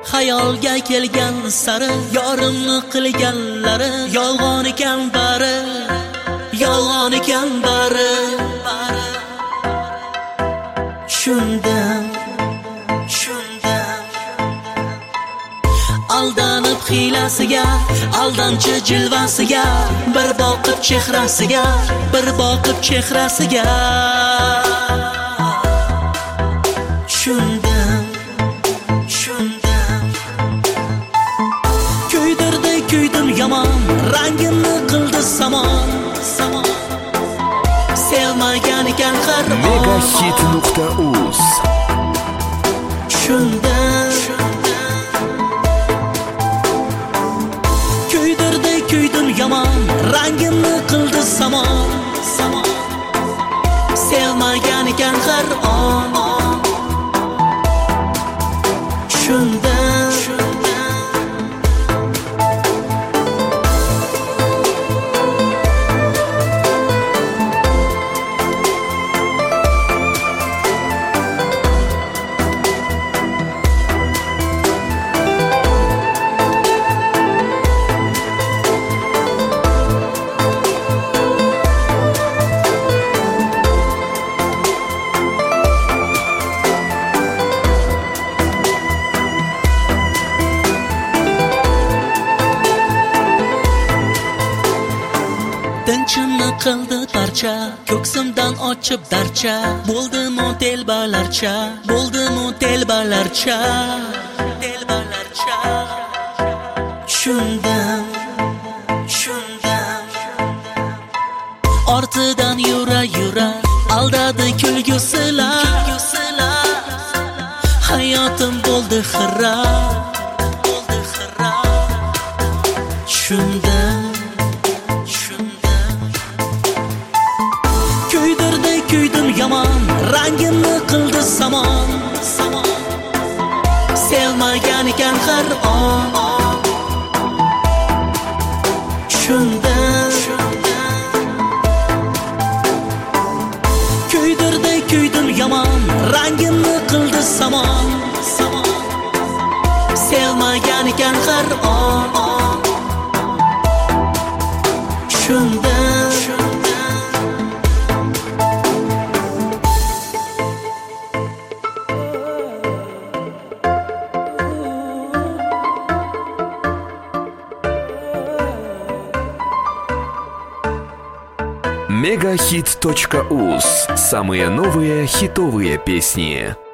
Xayolga kelgan sari yorimni qilganlari yolg'on ekan bari, yolg'on ekan bari. Shundan aldanib hiylasiga, aldamchi jilvasiga, bir boqib chehrasiga, bir boqib chehrasiga. Shundan kuydim yomon, rangimni qildi samon. Sevmagan ekan har on. Megahit.uz. Shundan kuydim yomon, rangimni qildi samon. Sevmagan ekan har on. Shundan tinchimni qildi parcha, ko'ksimdan ochib darcha. Bo'ldimi telbalarcha, bo'ldimi telbalarcha. Shundan ortidan yura aldadi kulgusilar. Hayotim bo'ldi xirab. Shundan kuydim yomon, rangimni qildi samon. Sevmagan ekan har on. Shundan kuydim yomon, rangimni qildi samon. Sevmagan ekan har on. Shundan Megahit.uz. Самые новые хитовые песни.